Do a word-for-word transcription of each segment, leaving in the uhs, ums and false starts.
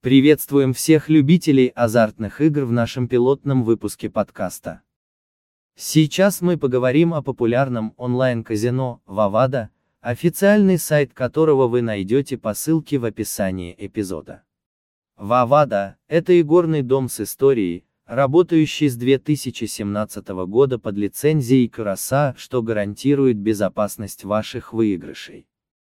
Приветствуем всех любителей азартных игр в нашем пилотном выпуске подкаста. Сейчас мы поговорим о популярном онлайн-казино Vavada, официальный сайт которого вы найдете по ссылке в описании эпизода. Vavada – это игорный дом с историей, работающий с две тысячи семнадцатого года под лицензией Curaçao, что гарантирует безопасность ваших выигрышей.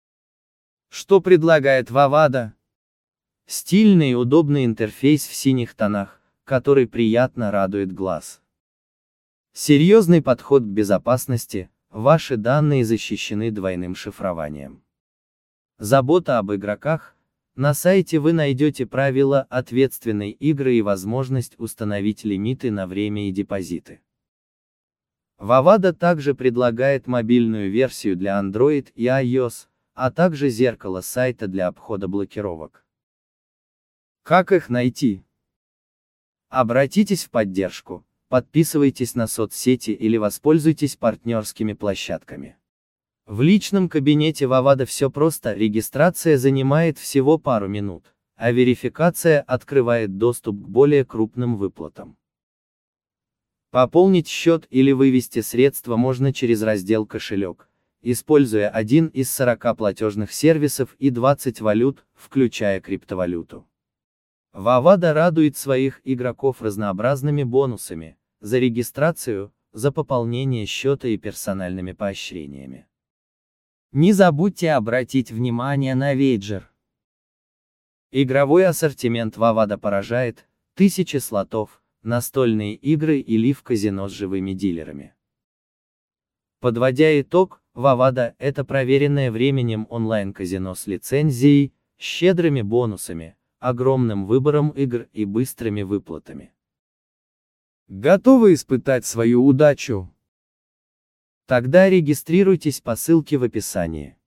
Что предлагает Vavada? Стильный и удобный интерфейс в синих тонах, который приятно радует глаз. Серьезный подход к безопасности, ваши данные защищены двойным шифрованием. Забота об игроках. На сайте вы найдете правила ответственной игры и возможность установить лимиты на время и депозиты. Vavada также предлагает мобильную версию для Android и iOS, а также зеркало сайта для обхода блокировок. Как их найти? Обратитесь в поддержку, подписывайтесь на соцсети или воспользуйтесь партнерскими площадками. В личном кабинете Vavada все просто, регистрация занимает всего пару минут, а верификация открывает доступ к более крупным выплатам. Пополнить счет или вывести средства можно через раздел «Кошелек», используя один из сорока платежных сервисов и двадцать валют, включая криптовалюту. Vavada радует своих игроков разнообразными бонусами за регистрацию, за пополнение счета и персональными поощрениями. Не забудьте обратить внимание на вейджер. Игровой ассортимент Vavada поражает: тысячи слотов, настольные игры и лив-казино с живыми дилерами. Подводя итог, Vavada – это проверенное временем онлайн-казино с лицензией, щедрыми бонусами, огромным выбором игр и быстрыми выплатами. Готовы испытать свою удачу? Тогда регистрируйтесь по ссылке в описании.